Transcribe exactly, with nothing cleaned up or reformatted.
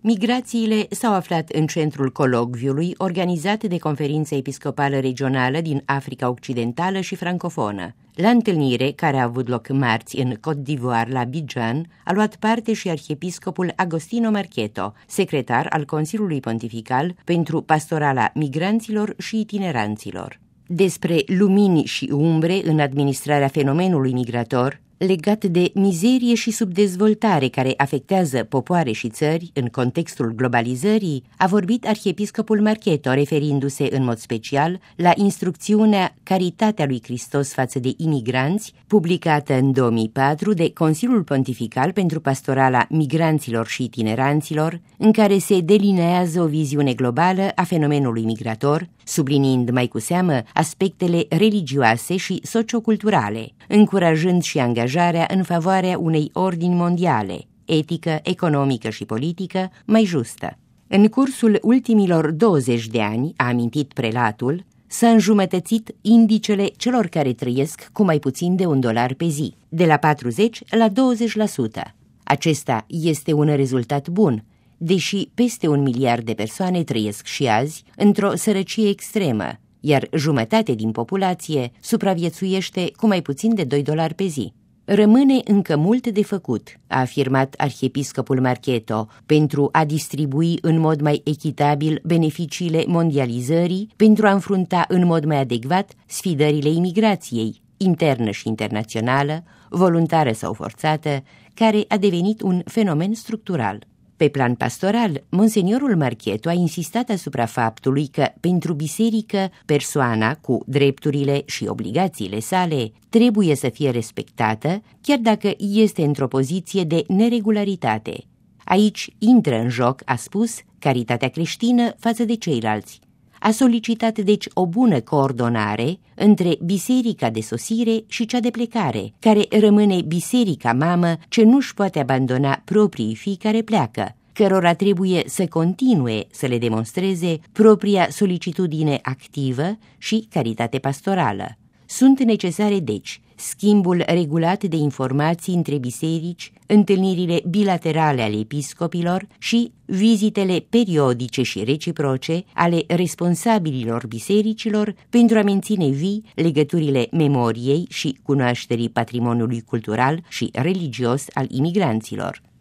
Migrațiile s-au aflat în centrul colocviului organizat de Conferința Episcopală Regională din Africa Occidentală și Francofonă. La întâlnire, care a avut loc marți în Côte d'Ivoire la Abidjan, a luat parte și arhiepiscopul Agostino Marcheto, secretar al Consiliului Pontifical pentru pastorala migranților și itineranților. Despre lumini și umbre în administrarea fenomenului migrator, legat de mizerie și subdezvoltare care afectează popoare și țări în contextul globalizării, a vorbit arhiepiscopul Marcheto, referindu-se în mod special la instrucțiunea Caritatea lui Hristos față de imigranți, publicată în două mii patru de Consiliul Pontifical pentru pastorala migranților și itineranților, în care se delinează o viziune globală a fenomenului migrator, subliniind mai cu seamă aspectele religioase și socioculturale, încurajând și angajarea în favoarea unei ordini mondiale, etică, economică și politică, mai justă. În cursul ultimilor douăzeci de ani, a amintit prelatul, s-a înjumătățit indicele celor care trăiesc cu mai puțin de un dolar pe zi, de la patruzeci la douăzeci la sută. Acesta este un rezultat bun, deși peste un miliard de persoane trăiesc și azi într-o sărăcie extremă, iar jumătate din populație supraviețuiește cu mai puțin de doi dolari pe zi. Rămâne încă mult de făcut, a afirmat arhiepiscopul Marcheto, pentru a distribui în mod mai echitabil beneficiile mondializării, pentru a înfrunta în mod mai adecvat sfidările imigrației, internă și internațională, voluntară sau forțată, care a devenit un fenomen structural. Pe plan pastoral, monseniorul Marcheto a insistat asupra faptului că, pentru biserică, persoana, cu drepturile și obligațiile sale, trebuie să fie respectată, chiar dacă este într-o poziție de neregularitate. Aici intră în joc, a spus, caritatea creștină față de ceilalți. A solicitat deci o bună coordonare între biserica de sosire și cea de plecare, care rămâne biserica mamă ce nu-și poate abandona proprii fii care pleacă, cărora trebuie să continue să le demonstreze propria solicitudine activă și caritate pastorală. Sunt necesare, deci, schimbul regulat de informații între biserici, întâlnirile bilaterale ale episcopilor și vizitele periodice și reciproce ale responsabililor bisericilor pentru a menține vii legăturile memoriei și cunoașterii patrimoniului cultural și religios al imigranților.